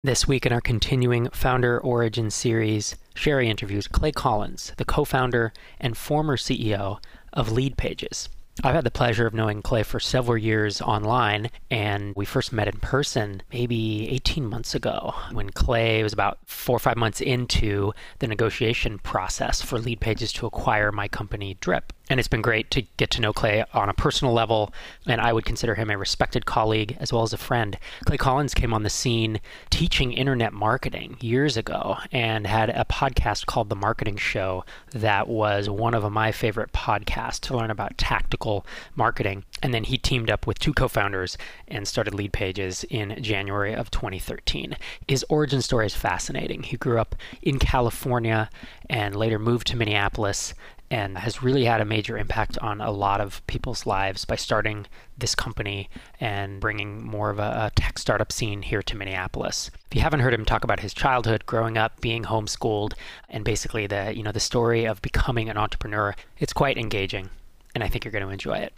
This week in our continuing Founder Origin series, Sherry interviews Clay Collins, the co-founder and former CEO of Leadpages. I've had the pleasure of knowing Clay for several years online, and we first met in person maybe 18 months ago when Clay was about 4 or 5 months into the negotiation process for Leadpages to acquire my company, Drip. And it's been great to get to know Clay on a personal level, and I would consider him a respected colleague as well as a friend. Clay Collins came on the scene teaching internet marketing years ago and had a podcast called The Marketing Show that was one of my favorite podcasts to learn about tactical marketing. And then he teamed up with two co-founders and started Leadpages in January of 2013. His origin story is fascinating. He grew up in California and later moved to Minneapolis and has really had a major impact on a lot of people's lives by starting this company and bringing more of a tech startup scene here to Minneapolis. If you haven't heard him talk about his childhood, growing up, being homeschooled, and basically the story of becoming an entrepreneur, it's quite engaging, and I think you're going to enjoy it.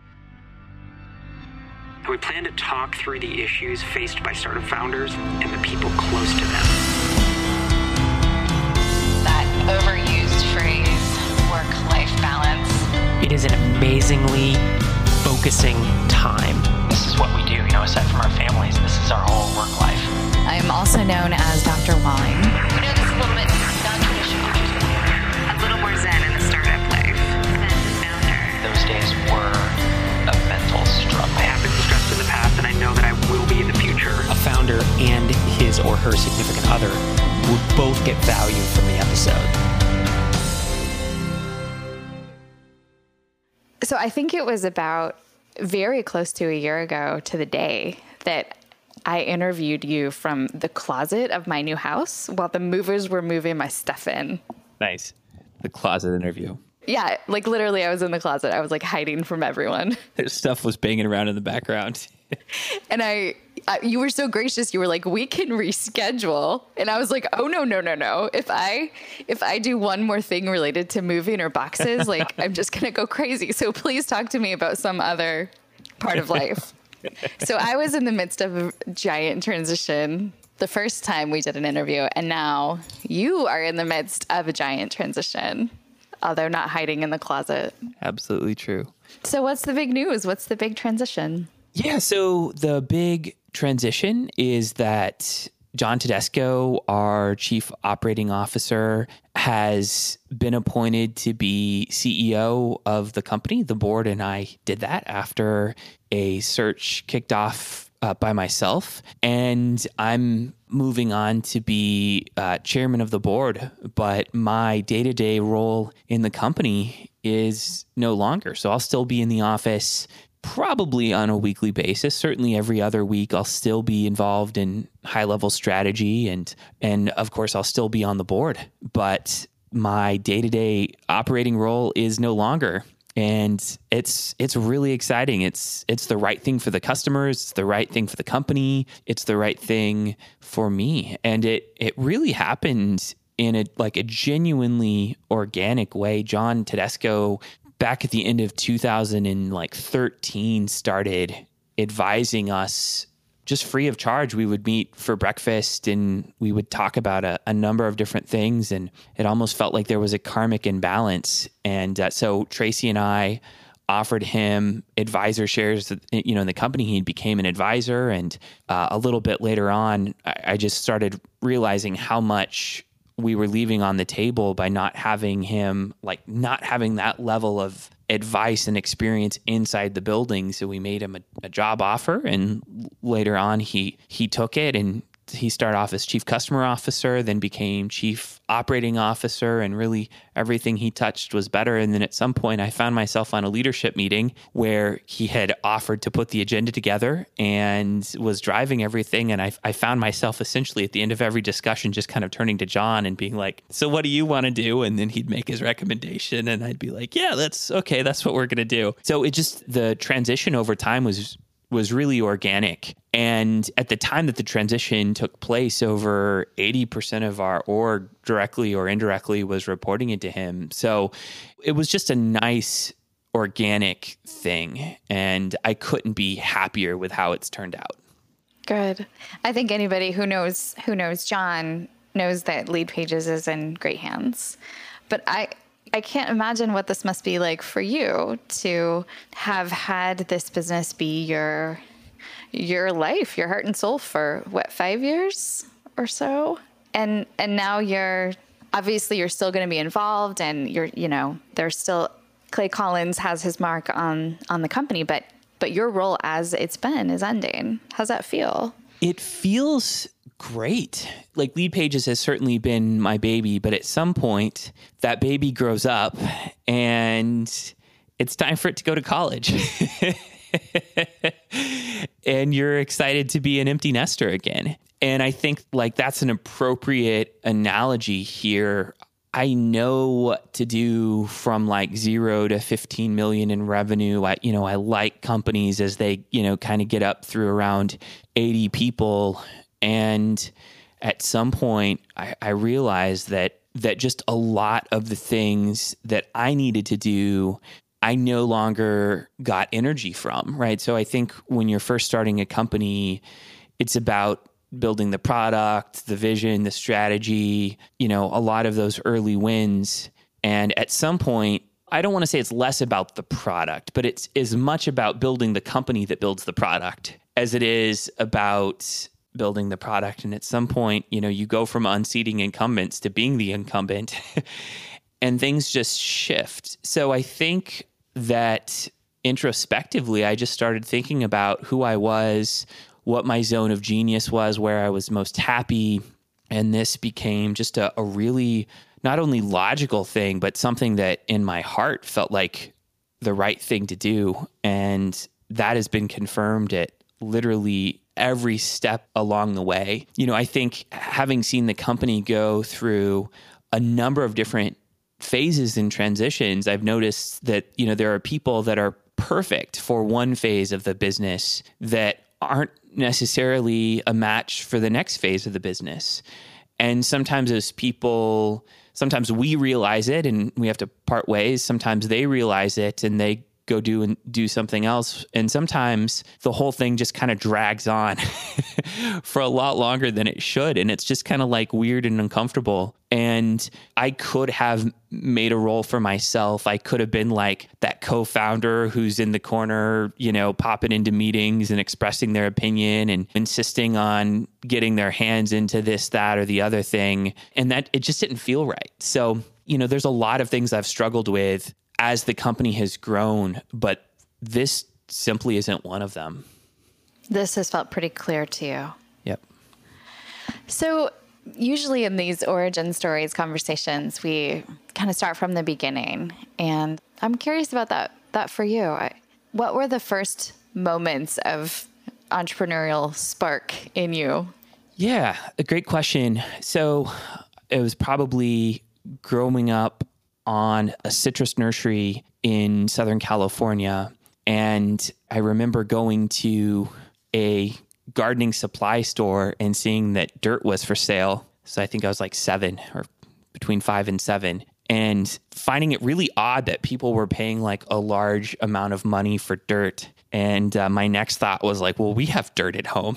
We plan to talk through the issues faced by startup founders and the people close to them. That overused phrase, work-life balance. It is an amazingly focusing time. This is what we do, aside from our families, this is our whole work life. I am also known as Dr. Wine. This is a little bit non-traditional. A little more zen in the startup life. Those days were a mental struggle. I have been stressed in the past, and I know that I will be in the future. A founder and his or her significant other would both get value from the episode. So I think it was about very close to a year ago to the day that I interviewed you from the closet of my new house while the movers were moving my stuff in. Nice. The closet interview. Yeah, like literally I was in the closet. I was like hiding from everyone. Their stuff was banging around in the background. And you were so gracious. You were like, we can reschedule. And I was like, oh, no. If I do one more thing related to moving or boxes, like I'm just going to go crazy. So please talk to me about some other part of life. So I was in the midst of a giant transition the first time we did an interview. And now you are in the midst of a giant transition, although not hiding in the closet. Absolutely true. So what's the big news? What's the big transition? Yeah, so the big transition is that John Tedesco, our chief operating officer, has been appointed to be CEO of the company. The board and I did that after a search kicked off by myself. And I'm moving on to be chairman of the board, but my day-to-day role in the company is no longer. So I'll still be in the office probably on a weekly basis. Certainly every other week, I'll still be involved in high-level strategy, and of course, I'll still be on the board. But my day-to-day operating role is no longer, and it's really exciting. It's the right thing for the customers. It's the right thing for the company. It's the right thing for me, and it really happened in a genuinely organic way. John Tedesco, back at the end of 2013, started advising us just free of charge. We would meet for breakfast and we would talk about a number of different things. And it almost felt like there was a karmic imbalance. And so Tracy and I offered him advisor shares, in the company. He became an advisor. And a little bit later on, I just started realizing how much we were leaving on the table by not having him, not having that level of advice and experience inside the building. So we made him a job offer, and later on he took it, and he started off as chief customer officer, then became chief operating officer, and really everything he touched was better. And then at some point I found myself on a leadership meeting where he had offered to put the agenda together and was driving everything. And I found myself essentially at the end of every discussion just kind of turning to John and being like, so what do you want to do? And then he'd make his recommendation and I'd be like, yeah, that's okay. That's what we're going to do. So the transition over time was really organic. And at the time that the transition took place, over 80% of our org, directly or indirectly, was reporting into him. So it was just a nice organic thing. And I couldn't be happier with how it's turned out. Good. I think anybody who knows John knows that Lead Pages is in great hands. But I can't imagine what this must be like for you to have had this business be your life, your heart and soul for 5 years or so. And now you're still going to be involved, and there's still Clay Collins has his mark on the company, but your role as it's been is ending. How's that feel? It feels great. Like Lead Pages has certainly been my baby, but at some point that baby grows up and it's time for it to go to college. And you're excited to be an empty nester again. And I think like that's an appropriate analogy here. I know what to do from like 0 to 15 million in revenue. I like companies as they, kind of get up through around 80 people. And at some point I realized that just a lot of the things that I needed to do, I no longer got energy from, right? So I think when you're first starting a company, it's about building the product, the vision, the strategy, a lot of those early wins. And at some point, I don't want to say it's less about the product, but it's as much about building the company that builds the product as it is about building the product. And at some point, you go from unseating incumbents to being the incumbent and things just shift. So I think that introspectively, I just started thinking about who I was, what my zone of genius was, where I was most happy. And this became just a really not only logical thing, but something that in my heart felt like the right thing to do. And that has been confirmed at literally every step along the way. I think having seen the company go through a number of different phases and transitions, I've noticed that, there are people that are perfect for one phase of the business that aren't necessarily a match for the next phase of the business. And sometimes as people, sometimes we realize it and we have to part ways. Sometimes they realize it and they go do something else. And sometimes the whole thing just kind of drags on for a lot longer than it should. And it's just kind of like weird and uncomfortable. And I could have made a role for myself. I could have been like that co-founder who's in the corner, popping into meetings and expressing their opinion and insisting on getting their hands into this, that, or the other thing. And that it just didn't feel right. So, there's a lot of things I've struggled with as the company has grown, but this simply isn't one of them. This has felt pretty clear to you. Yep. So usually in these origin stories conversations, we kind of start from the beginning. And I'm curious about that for you. What were the first moments of entrepreneurial spark in you? Yeah, a great question. So it was probably growing up on a citrus nursery in Southern California. And I remember going to a gardening supply store and seeing that dirt was for sale. So I think I was like 7 or between 5 and 7, and finding it really odd that people were paying like a large amount of money for dirt. And my next thought was like, well, we have dirt at home.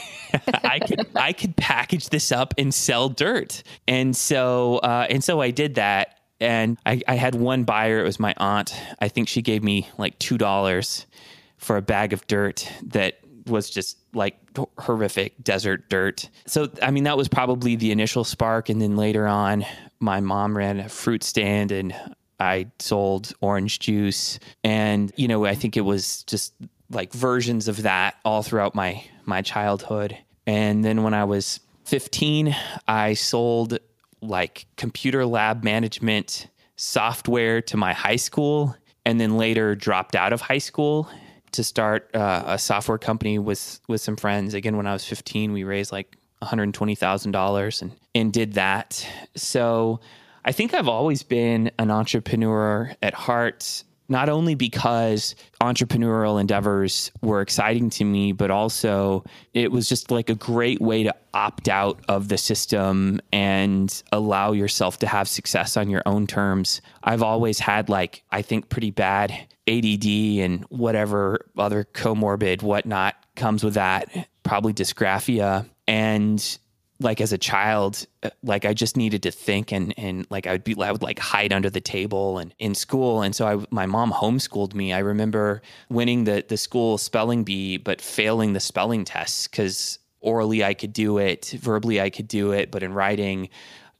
I could package this up and sell dirt. And so I did that. And I had one buyer. It was my aunt. I think she gave me like $2 for a bag of dirt that was just like horrific desert dirt. So, I mean, that was probably the initial spark. And then later on, my mom ran a fruit stand and I sold orange juice. And, I think it was just like versions of that all throughout my childhood. And then when I was 15, I sold like computer lab management software to my high school, and then later dropped out of high school to start a software company with some friends. Again, when I was 15, we raised like $120,000 and did that. So I think I've always been an entrepreneur at heart, not only because entrepreneurial endeavors were exciting to me, but also it was just like a great way to opt out of the system and allow yourself to have success on your own terms. I've always had like, I think pretty bad ADD and whatever other comorbid whatnot comes with that probably dysgraphia. And like as a child, like I just needed to think and like I would like hide under the table and in school. And so my mom homeschooled me. I remember winning the school spelling bee, but failing the spelling tests because orally I could do it, verbally I could do it, but in writing,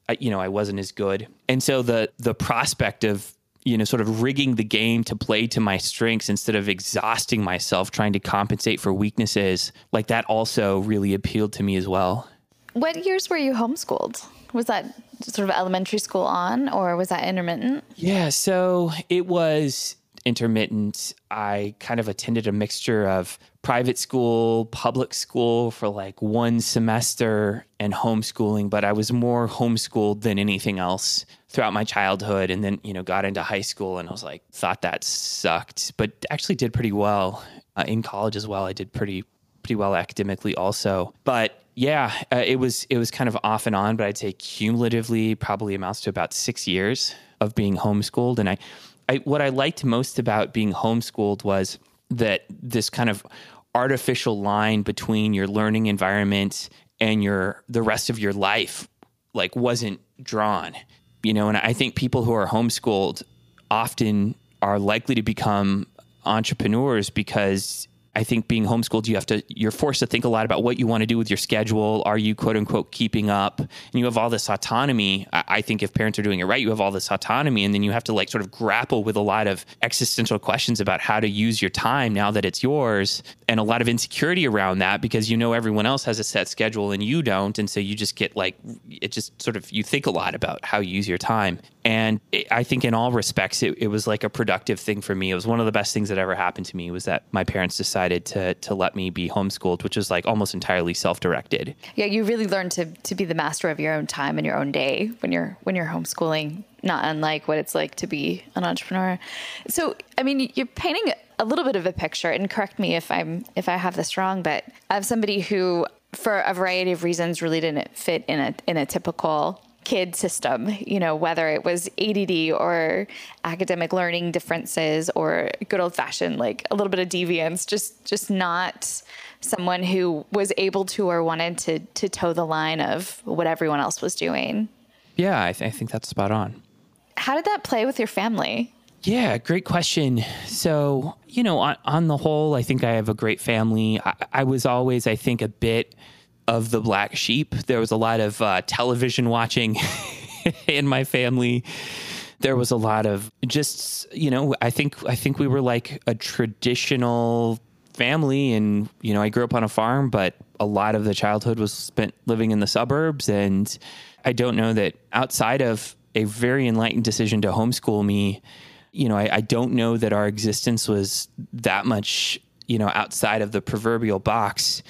I wasn't as good. And so the prospect of, sort of rigging the game to play to my strengths instead of exhausting myself trying to compensate for weaknesses, like that also really appealed to me as well. What years were you homeschooled? Was that sort of elementary school on, or was that intermittent? Yeah, so it was intermittent. I kind of attended a mixture of private school, public school for like one semester, and homeschooling, but I was more homeschooled than anything else throughout my childhood. And then, got into high school and I was like, thought that sucked, but actually did pretty well in college as well. I did pretty well academically also. But yeah, it was kind of off and on, but I'd say cumulatively probably amounts to about 6 years of being homeschooled. And what I liked most about being homeschooled was that this kind of artificial line between your learning environment and the rest of your life like wasn't drawn, and I think people who are homeschooled often are likely to become entrepreneurs because I think being homeschooled, you're forced to think a lot about what you want to do with your schedule. Are you quote unquote keeping up? And you have all this autonomy. I think if parents are doing it right, you have all this autonomy, and then you have to like sort of grapple with a lot of existential questions about how to use your time now that it's yours, and a lot of insecurity around that because everyone else has a set schedule and you don't. And so you just get like, it just sort of, you think a lot about how you use your time. And I think in all respects, it was like a productive thing for me. It was one of the best things that ever happened to me was that my parents decided to let me be homeschooled, which was like almost entirely self-directed. Yeah, you really learn to be the master of your own time and your own day when you're homeschooling, not unlike what it's like to be an entrepreneur. So, I mean, you're painting a little bit of a picture, and correct me if I have this wrong, but I have somebody who, for a variety of reasons, really didn't fit in a typical kid system, whether it was ADD or academic learning differences or good old fashioned, like a little bit of deviance, just not someone who was able to or wanted to toe the line of what everyone else was doing. Yeah, I think that's spot on. How did that play with your family? Yeah, great question. So, on the whole, I think I have a great family. I was always, I think, a bit of the black sheep. There was a lot of television watching in my family. There was a lot of just, I think we were like a traditional family, and, I grew up on a farm, but a lot of the childhood was spent living in the suburbs. And I don't know that outside of a very enlightened decision to homeschool me, I don't know that our existence was that much, outside of the proverbial box.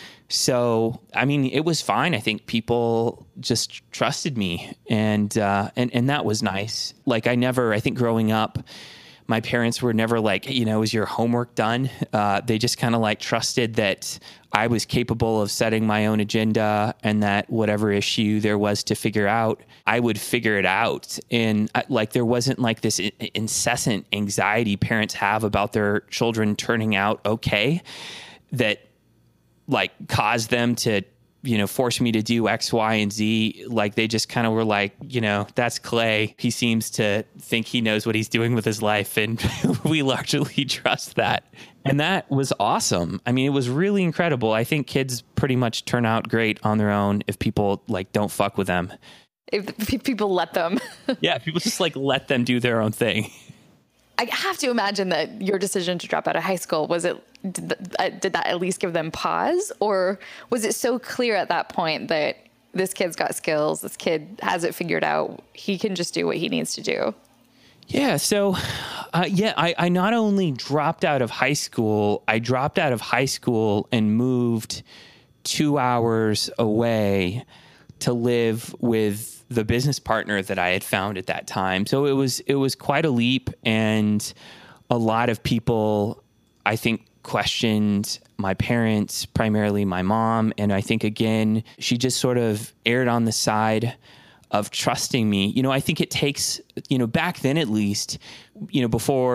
So, I mean, it was fine. I think people just trusted me, and that was nice. Like I think growing up, my parents were never like, is your homework done? They just kind of like trusted that I was capable of setting my own agenda, and that whatever issue there was to figure out, I would figure it out. And like, there wasn't like this incessant anxiety parents have about their children turning out okay that like caused them to, force me to do X, Y, and Z. Like they just kind of were like, that's Clay. He seems to think he knows what he's doing with his life. And we largely trust that. And that was awesome. I mean, it was really incredible. I think kids pretty much turn out great on their own if people like don't fuck with them. If people let them. Yeah, people just like let them do their own thing. I have to imagine that your decision to drop out of high school, did that at least give them pause? Or was it so clear at that point that this kid's got skills, this kid has it figured out, he can just do what he needs to do? Yeah. So, I not only dropped out of high school, I dropped out of high school and moved 2 hours away to live with the business partner that I had found at that time. So it was quite a leap, and a lot of people, I think, questioned my parents, primarily my mom. And I think, again, she just sort of erred on the side of trusting me. I think it takes, back then at least, before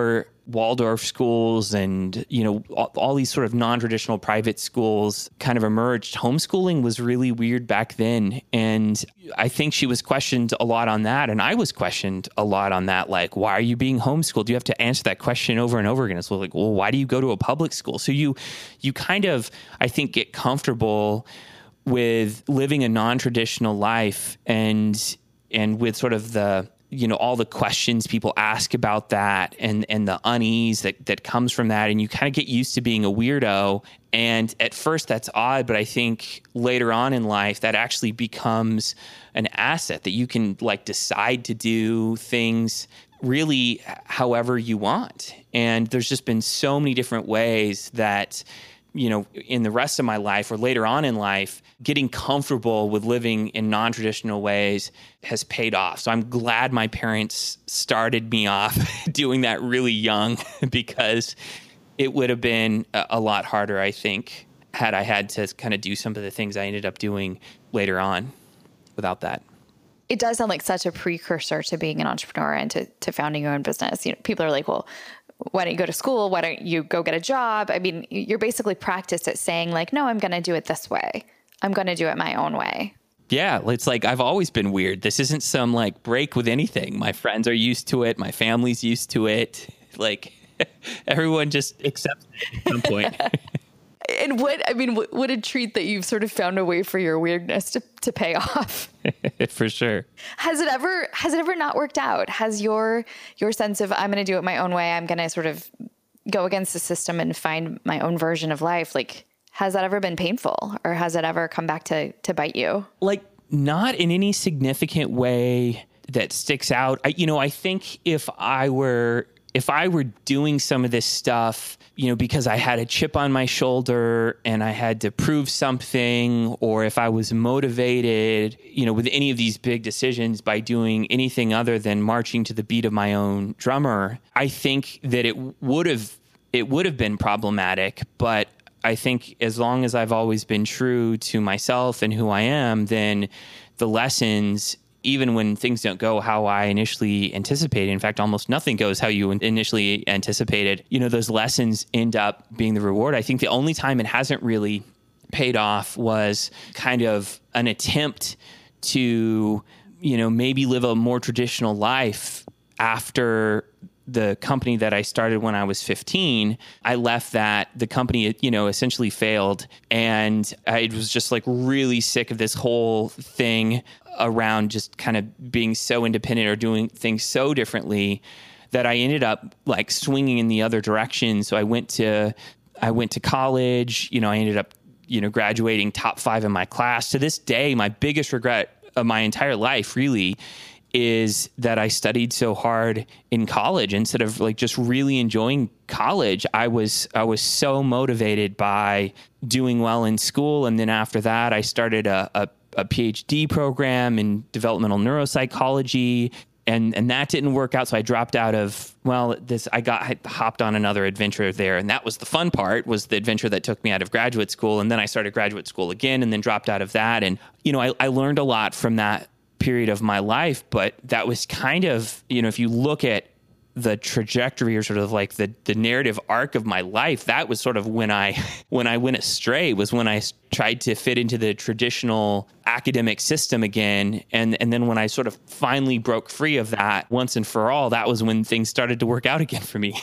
Waldorf schools and, all these sort of non-traditional private schools kind of emerged. Homeschooling was really weird back then. And I think she was questioned a lot on that. And I was questioned a lot on that. Like, why are you being homeschooled? You have to answer that question over and over again. It's like, well, why do you go to a public school? So you kind of, I think, get comfortable with living a non-traditional life and with sort of the, all the questions people ask about that and the unease that comes from that. And you kind of get used to being a weirdo. And at first that's odd, but I think later on in life that actually becomes an asset that you can like decide to do things really however you want. And there's just been so many different ways that, in the rest of my life or later on in life, getting comfortable with living in non-traditional ways has paid off. So I'm glad my parents started me off doing that really young because it would have been a lot harder, I think, had I had to kind of do some of the things I ended up doing later on without that. It does sound like such a precursor to being an entrepreneur and to founding your own business. People are like, well, why don't you go to school? Why don't you go get a job? I mean, you're basically practiced at saying like, no, I'm going to do it this way. I'm going to do it my own way. Yeah. It's like, I've always been weird. This isn't some like break with anything. My friends are used to it. My family's used to it. Like everyone just accepts it at some point. And what a treat that you've sort of found a way for your weirdness to pay off. For sure. Has it ever not worked out? Has your sense of I'm going to do it my own way, I'm going to sort of go against the system and find my own version of life, like, has that ever been painful or has it ever come back to bite you? Like, not in any significant way that sticks out. I think if I were doing some of this stuff, because I had a chip on my shoulder and I had to prove something, or if I was motivated, with any of these big decisions by doing anything other than marching to the beat of my own drummer, I think that it would have been problematic. But I think as long as I've always been true to myself and who I am, then the lessons, even when things don't go how I initially anticipated, in fact, almost nothing goes how you initially anticipated, those lessons end up being the reward. I think the only time it hasn't really paid off was kind of an attempt to, maybe live a more traditional life after the company that I started when I was 15. I left that. The company, essentially failed. And I was just like really sick of this whole thing around just kind of being so independent or doing things so differently that I ended up like swinging in the other direction. So I went to college, I ended up, graduating top 5 in my class. To this day, my biggest regret of my entire life really is that I studied so hard in college instead of like just really enjoying college. I was so motivated by doing well in school. And then after that, I started a PhD program in developmental neuropsychology, and that didn't work out. So I dropped out of, I hopped on another adventure there. And that was the fun part, was the adventure that took me out of graduate school. And then I started graduate school again and then dropped out of that. And, I learned a lot from that period of my life, but that was kind of, if you look at the trajectory or sort of like the narrative arc of my life, that was sort of when I went astray, was when I tried to fit into the traditional academic system again. And then when I sort of finally broke free of that once and for all, that was when things started to work out again for me.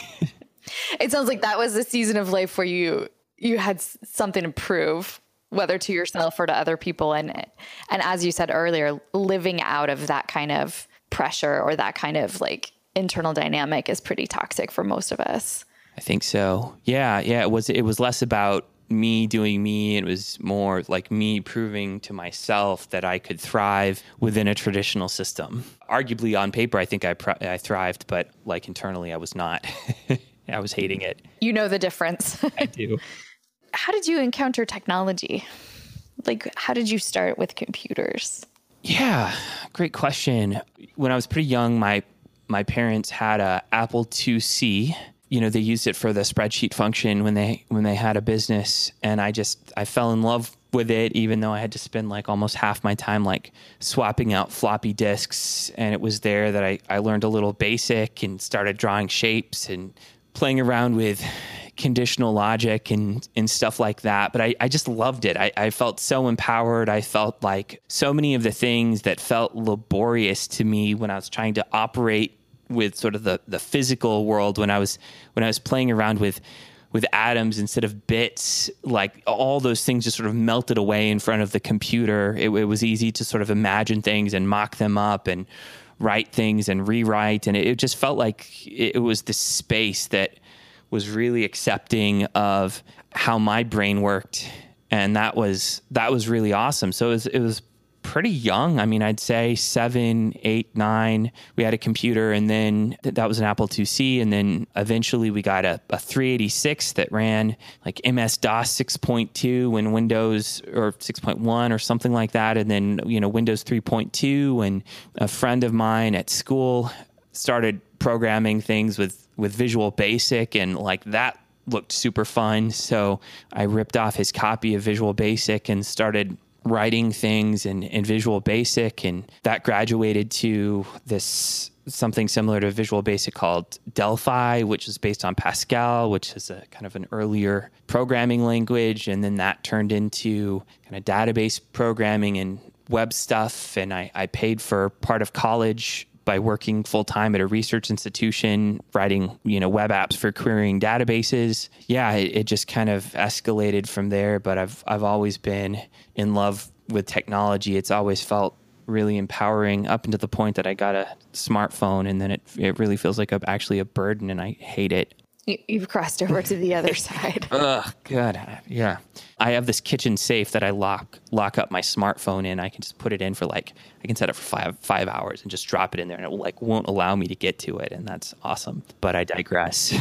It sounds like that was the season of life where you had something to prove, whether to yourself or to other people. And as you said earlier, living out of that kind of pressure or that kind of like internal dynamic is pretty toxic for most of us. I think so. Yeah. It was less about me doing me. It was more like me proving to myself that I could thrive within a traditional system. Arguably on paper, I think I thrived, but like internally I was not. I was hating it. You know the difference. I do. How did you encounter technology? Like, how did you start with computers? Yeah, great question. When I was pretty young, my parents had a Apple IIc. They used it for the spreadsheet function when they had a business, and I fell in love with it, even though I had to spend like almost half my time like swapping out floppy disks. And it was there that I learned a little BASIC and started drawing shapes and playing around with conditional logic and stuff like that. But I just loved it. I felt so empowered. I felt like so many of the things that felt laborious to me when I was trying to operate with sort of the physical world, when I was playing around with atoms instead of bits, like all those things just sort of melted away in front of the computer. It was easy to sort of imagine things and mock them up and write things and rewrite. And it just felt like it was this space that was really accepting of how my brain worked. And that was really awesome. So it was pretty young. I mean, I'd say 7, 8, 9. We had a computer, and then that was an Apple IIc. And then eventually we got a 386 that ran like MS-DOS 6.2 when Windows, or 6.1 or something like that. And then, Windows 3.2. And a friend of mine at school started programming things with Visual Basic, and like that looked super fun. So I ripped off his copy of Visual Basic and started writing things in Visual Basic, and that graduated to this something similar to Visual Basic called Delphi, which is based on Pascal, which is a kind of an earlier programming language. And then that turned into kind of database programming and web stuff. And I paid for part of college by working full-time at a research institution, writing, web apps for querying databases. Yeah, it just kind of escalated from there, but I've always been in love with technology. It's always felt really empowering up until the point that I got a smartphone, and then it really feels like actually a burden, and I hate it. You've crossed over to the other side. Ugh, God, yeah. I have this kitchen safe that I lock up my smartphone in. I can just put it in for I can set it for five hours and just drop it in there, and it won't allow me to get to it, and that's awesome. But I digress.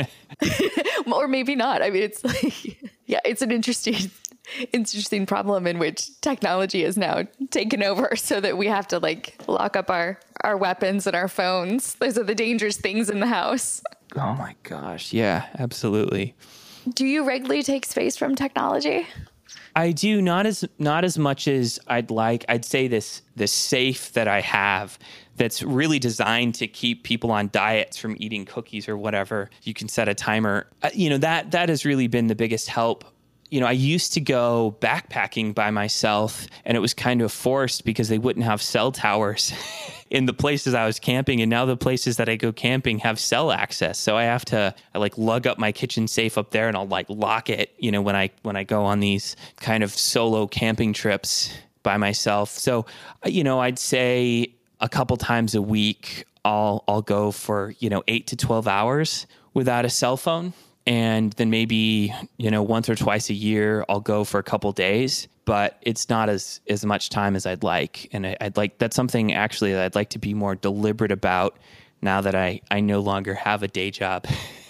Or maybe not. I mean, it's it's an interesting problem in which technology is now taken over, so that we have to lock up our weapons and our phones. Those are the dangerous things in the house. Oh my gosh. Yeah, absolutely. Do you regularly take space from technology? I do, not as much as I'd like. I'd say this safe that I have that's really designed to keep people on diets from eating cookies or whatever. You can set a timer. That has really been the biggest help. I used to go backpacking by myself, and it was kind of forced because they wouldn't have cell towers in the places I was camping. And now the places that I go camping have cell access. So I lug up my kitchen safe up there, and I'll lock it, when I go on these kind of solo camping trips by myself. So, I'd say a couple times a week, I'll go for, 8 to 12 hours without a cell phone. And then maybe, once or twice a year, I'll go for a couple days, but it's not as much time as I'd like. And that's something actually that I'd like to be more deliberate about now that I no longer have a day job.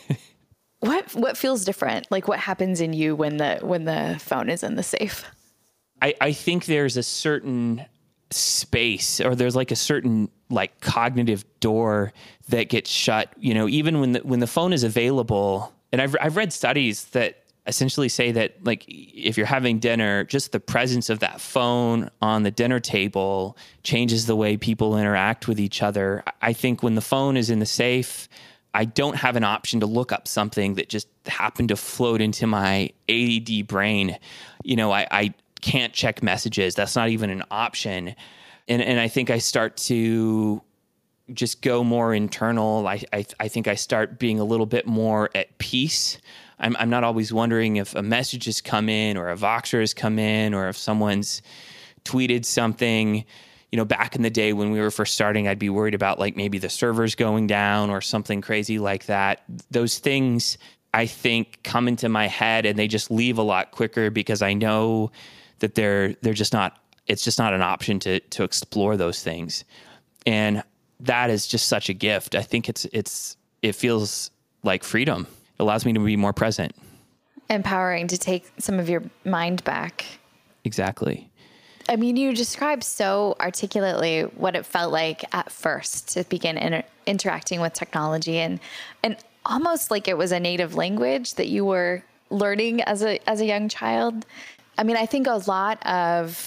What feels different? What happens in you when the phone is in the safe? I think there's a certain space, or there's a certain cognitive door that gets shut, even when the phone is available. And I've read studies that essentially say that if you're having dinner, just the presence of that phone on the dinner table changes the way people interact with each other. I think when the phone is in the safe, I don't have an option to look up something that just happened to float into my ADD brain. I can't check messages. That's not even an option. And I think I start to just go more internal. I think I start being a little bit more at peace. I'm not always wondering if a message has come in, or a Voxer has come in, or if someone's tweeted something. Back in the day when we were first starting, I'd be worried about maybe the servers going down or something crazy like that. Those things, I think, come into my head, and they just leave a lot quicker because I know that they're just not. It's just not an option to explore those things. And that is just such a gift. I think it feels like freedom. It allows me to be more present. Empowering to take some of your mind back. Exactly. I mean, you described so articulately what it felt like at first to begin interacting with technology, and almost like it was a native language that you were learning as a young child. I mean, I think a lot of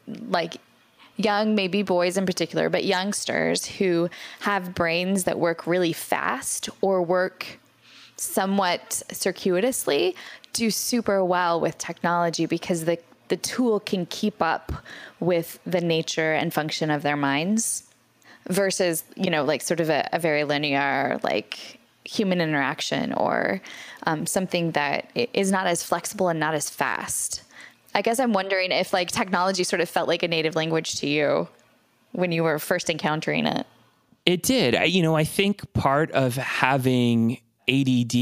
young, maybe boys in particular, but youngsters who have brains that work really fast or work somewhat circuitously do super well with technology because the tool can keep up with the nature and function of their minds versus, like sort of a very linear, like human interaction or something that is not as flexible and not as fast. I guess I'm wondering if like technology sort of felt like a native language to you when you were first encountering it. It did. I think part of having ADD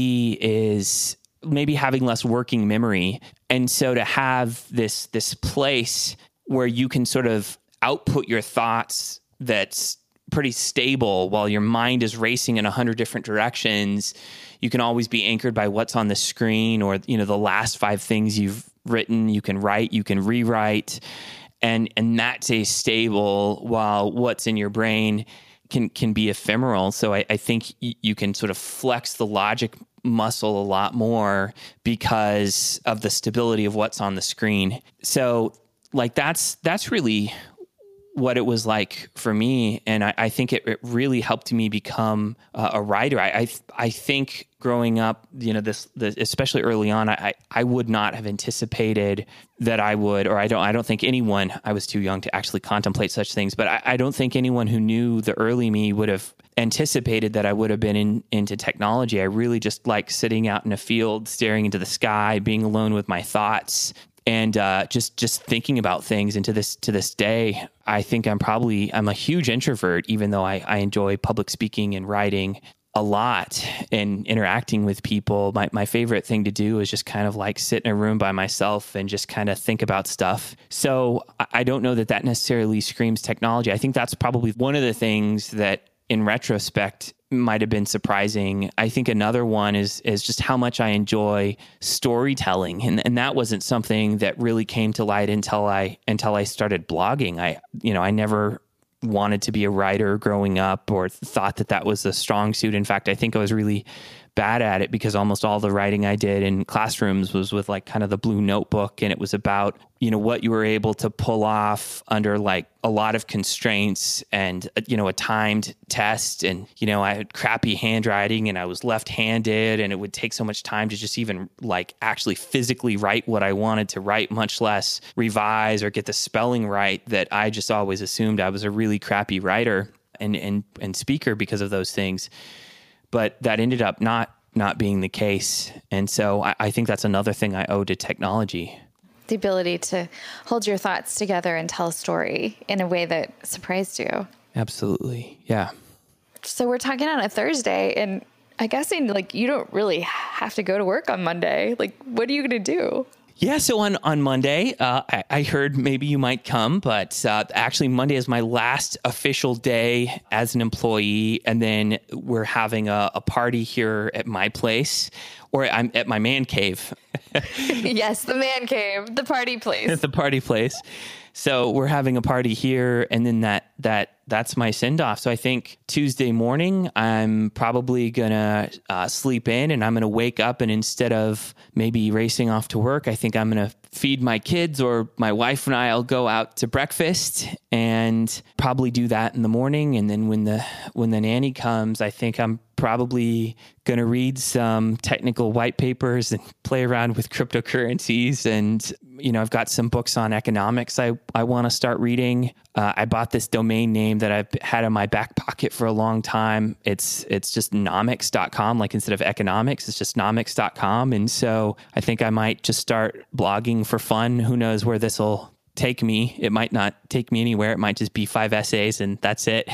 is maybe having less working memory. And so to have this place where you can sort of output your thoughts that's pretty stable while your mind is racing in 100 different directions, you can always be anchored by what's on the screen or, the last 5 things you've written, you can write, you can rewrite, and that stays stable while what's in your brain can be ephemeral. So I think you can sort of flex the logic muscle a lot more because of the stability of what's on the screen. So like that's really what it was like for me. And I think it really helped me become a writer. I think growing up, this especially early on, I would not have anticipated that I would, or I don't think anyone, I was too young to actually contemplate such things, but I don't think anyone who knew the early me would have anticipated that I would have been into technology. I really just like sitting out in a field, staring into the sky, being alone with my thoughts, and just thinking about things. And to this day, I think I'm a huge introvert, even though I enjoy public speaking and writing a lot and interacting with people. My favorite thing to do is just kind of like sit in a room by myself and just kind of think about stuff. So I don't know that necessarily screams technology. I think that's probably one of the things that in retrospect might have been surprising. I think another one is just how much I enjoy storytelling. And that wasn't something that really came to light until I started blogging. I never wanted to be a writer growing up or thought that was a strong suit. In fact, I think I was really bad at it because almost all the writing I did in classrooms was with like kind of the blue notebook, and it was about, what you were able to pull off under like a lot of constraints and, a timed test. And, I had crappy handwriting and I was left-handed, and it would take so much time to just even like actually physically write what I wanted to write, much less revise or get the spelling right, that I just always assumed I was a really crappy writer and speaker because of those things. But that ended up not being the case. And so I think that's another thing I owe to technology. The ability to hold your thoughts together and tell a story in a way that surprised you. Absolutely. Yeah. So we're talking on a Thursday, and I guess like you don't really have to go to work on Monday. Like, what are you going to do? Yeah, so on Monday, I heard maybe you might come, but actually Monday is my last official day as an employee, and then we're having a party here at my place, or I'm at my man cave. Yes, the man cave, the party place. The party place. So we're having a party here, and then that's my send-off. So I think Tuesday morning, I'm probably going to sleep in, and I'm going to wake up, and instead of maybe racing off to work, I think I'm going to feed my kids, or my wife and I will go out to breakfast and probably do that in the morning. And then when the nanny comes, I think I'm probably going to read some technical white papers and play around with cryptocurrencies. And, I've got some books on economics I want to start reading. I bought this domain name that I've had in my back pocket for a long time. It's just nomics.com. Like instead of economics, it's just nomics.com. And so I think I might just start blogging for fun. Who knows where this will take me. It might not take me anywhere. It might just be 5 essays and that's it.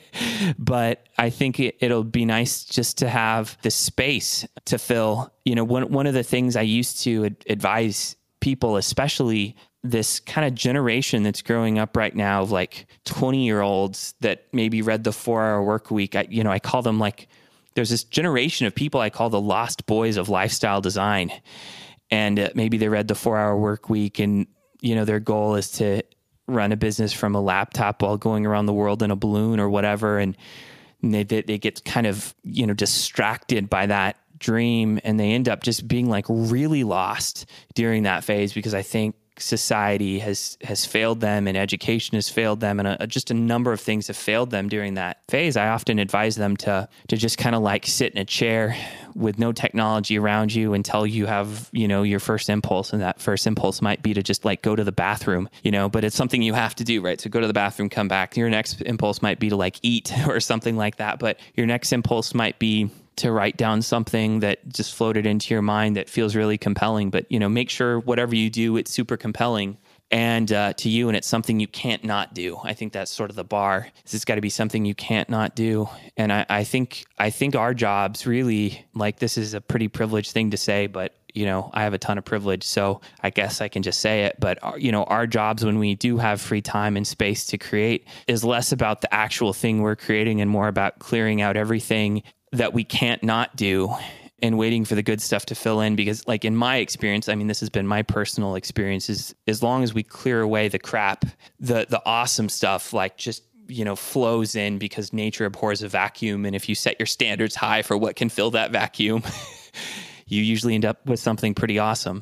But I think it'll be nice just to have the space to fill. One of the things I used to advise people, especially this kind of generation that's growing up right now of like 20-year-olds that maybe read the 4-Hour Work Week. I call them like, there's this generation of people I call the lost boys of lifestyle design. And maybe they read the 4-Hour Work Week, and their goal is to run a business from a laptop while going around the world in a balloon or whatever. And they get kind of, distracted by that dream, and they end up just being like really lost during that phase, because I think society has failed them, and education has failed them, and just a number of things have failed them during that phase, I often advise them to just kind of like sit in a chair with no technology around you until you have, your first impulse. And that first impulse might be to just like go to the bathroom, but it's something you have to do, right? So go to the bathroom, come back. Your next impulse might be to like eat or something like that. But your next impulse might be to write down something that just floated into your mind that feels really compelling. But, make sure whatever you do, it's super compelling and to you, and it's something you can't not do. I think that's sort of the bar. It's got to be something you can't not do. And I think our jobs really, like, this is a pretty privileged thing to say, but I have a ton of privilege, so I guess I can just say it. But, our jobs when we do have free time and space to create is less about the actual thing we're creating and more about clearing out everything that we can't not do and waiting for the good stuff to fill in. Because like in my experience, I mean, this has been my personal experience, is as long as we clear away the crap, the awesome stuff, like just, flows in, because nature abhors a vacuum. And if you set your standards high for what can fill that vacuum, you usually end up with something pretty awesome.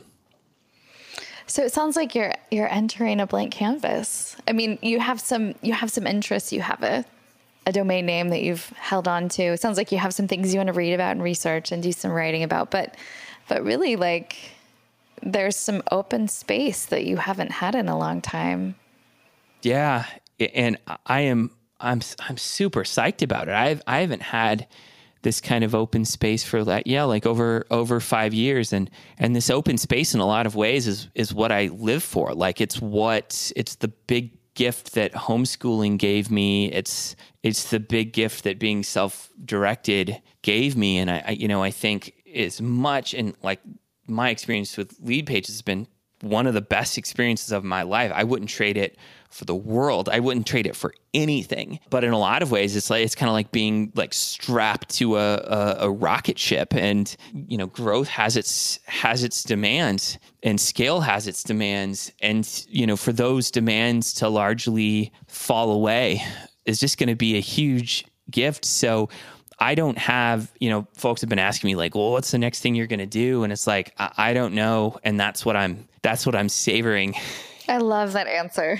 So it sounds like you're entering a blank canvas. I mean, you have some interests. You have a domain name that you've held on to. It sounds like you have some things you want to read about and research and do some writing about, but really, like, there's some open space that you haven't had in a long time. Yeah. And I'm super psyched about it. I haven't had this kind of open space for that. Yeah. Like over 5 years. And this open space in a lot of ways is what I live for. Like it's the big gift that homeschooling gave me. It's the big gift that being self-directed gave me. And I think as much, and like my experience with Leadpages has been one of the best experiences of my life. I wouldn't trade it for the world. I wouldn't trade it for anything. But in a lot of ways, it's kind of like being like strapped to a rocket ship. And growth has its demands, and scale has its demands. And for those demands to largely fall away is just going to be a huge gift. So I don't have, folks have been asking me like, well, what's the next thing you're going to do? And it's like, I don't know. And that's what I'm savoring. I love that answer.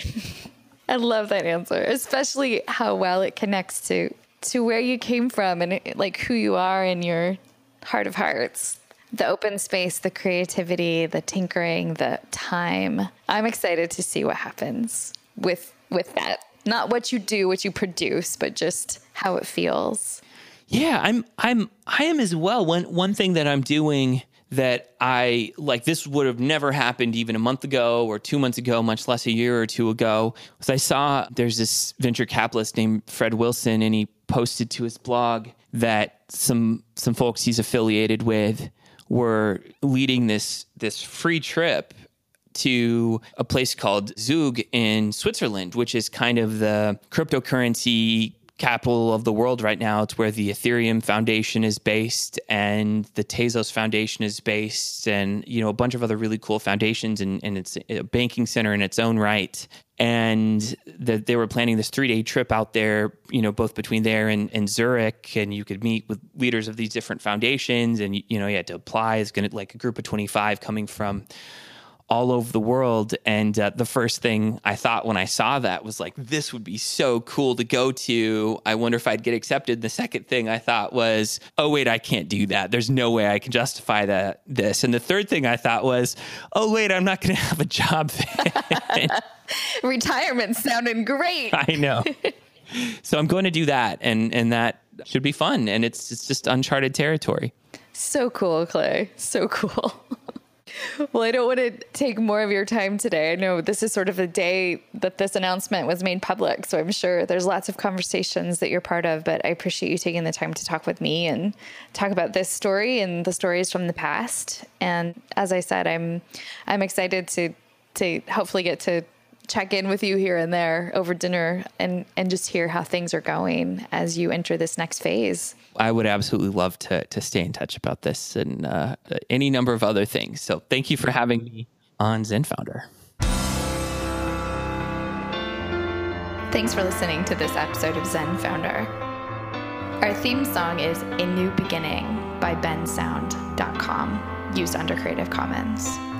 I love that answer, especially how well it connects to where you came from and like who you are in your heart of hearts. The open space, the creativity, the tinkering, the time. I'm excited to see what happens with that. Not what you do, what you produce, but just how it feels. Yeah, I am as well. One thing that I'm doing that I like, this would have never happened even a month ago or 2 months ago, much less a year or two ago, was I saw there's this venture capitalist named Fred Wilson, and he posted to his blog that some folks he's affiliated with were leading this free trip to a place called Zug in Switzerland, which is kind of the cryptocurrency capital of the world right now. It's where the Ethereum Foundation is based and the Tezos Foundation is based, and a bunch of other really cool foundations, and it's a banking center in its own right. And that they were planning this 3-day trip out there, both between there and Zurich, and you could meet with leaders of these different foundations, and you had to apply. It's going to like a group of 25 coming from all over the world. And the first thing I thought when I saw that was like, this would be so cool to go to. I wonder if I'd get accepted. The second thing I thought was, oh, wait, I can't do that. There's no way I can justify this. And the third thing I thought was, oh, wait, I'm not going to have a job then. Retirement sounded great. I know. So I'm going to do that. And that should be fun. And it's just uncharted territory. So cool, Clay. So cool. Well, I don't want to take more of your time today. I know this is sort of the day that this announcement was made public, so I'm sure there's lots of conversations that you're part of, but I appreciate you taking the time to talk with me and talk about this story and the stories from the past. And as I said, I'm excited to hopefully get to check in with you here and there over dinner and just hear how things are going as you enter this next phase. I would absolutely love to stay in touch about this and any number of other things. So thank you for having me on Zen Founder. Thanks for listening to this episode of Zen Founder. Our theme song is A New Beginning by bensound.com, used under Creative Commons.